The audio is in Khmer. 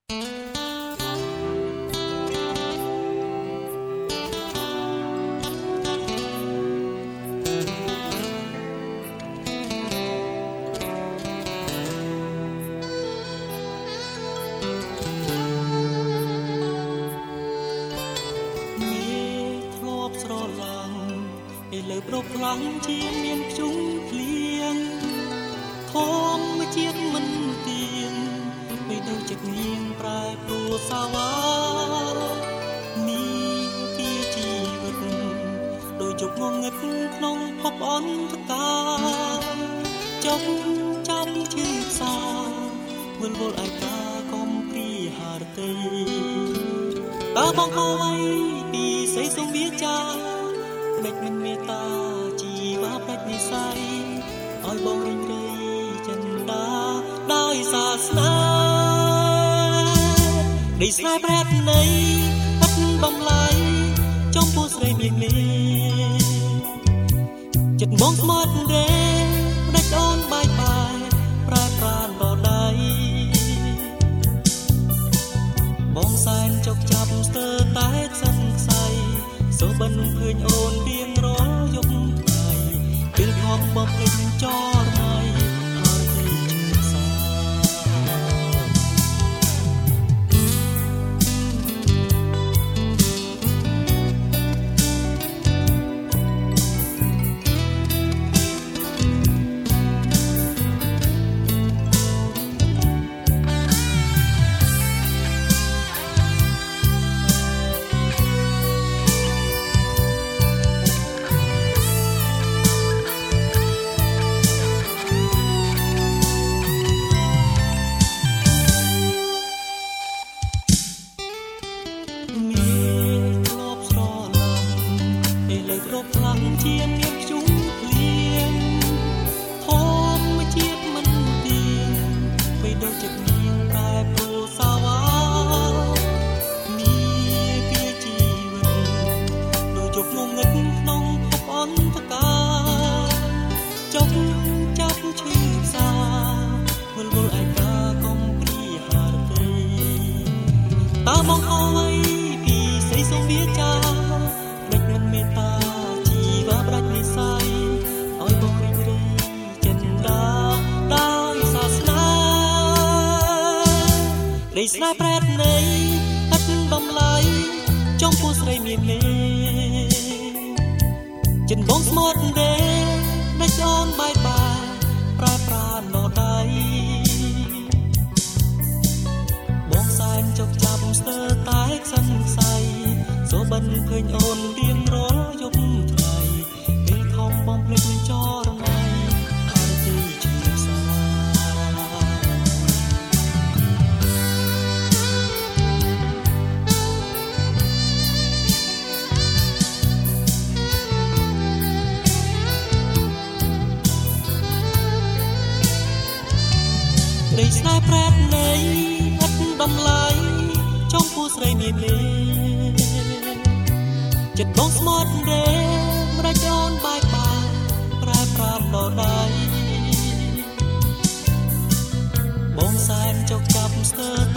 លើប្រខ្លាំងជាមានខ្ជុំភ្លៀងធម្មជាតិមិនទៀងពេលដូចចិត្តនាងប្រែប្រួលសាវានេះជាជីវិតដោយជប់ងងឹតក្នុងភពអន្តកាចុកចាំឈឺផ្សាវិលវល់ឯកាកំព្រីហារទេតើបងខំអីពីសេសុំវាចាភ្លេចមិនមេត្តាជីវ៉ាប្រាច់និស័យឲ្យបងរីងរៃចិន្តាដោយសាសនានៃស្នេហ៍ប្រែប្នៃឥតបំឡៃចំពោះស្រីមានមេចិត្តបងស្មត់រេផ្ដាច់អូនបាយបាយប្រែប្រានដល់ដៃបងសែនចុកចាប់ស្ទើរតែសិនខ្សៃសូបិនឃើញអូនរៀងរាល់យប់ថ្ងៃពេលខំបំភ្លេចចោលថ្ងៃហើយទៅជឿសាជាមានខ្ជុំភ្លៀងធម្មជាតិមិនទៀងពេលដូចចិត្តនាងប្រែប្រួលសាវានេះជាជីវិតដូចជប់ងងឹតក្នុងភពអន្តកាចុកចាប់ឈឺផ្សាវិលវល់ឯកាកំព្រីហារទេតើបងអើយពីសេសុំវាចាភ្លេចមិនមេត្តាប្រាច់និស័យឲ្យបងរីងរៃចិន្តាដោយសាសនានៃស្នេហ៍ប្រែតនៃឥតបំឡៃចំពោះស្រីមានមេចិនបងស្មត់ដេដាច់អូនបាយបាយប្រែប្រានដល់ដៃបងសែនចុកចាប់ស្ទើរតែខ្សិនខ្សៃសូបិនឃើញអូនរៀងរាល់យប់ថ្ងៃបំភ្លេចចោលថ្ងៃហើយទៅជឿសានៃស្នេហ៍ប្រែតនៃឥតបំឡៃចំពោះស្រីមានមេចិត្តបងស្មត់រេម្ដេចអូនបាយបាយប្រែប្រានដល់ដៃបងសែនចុកចាប់ស្ទើរ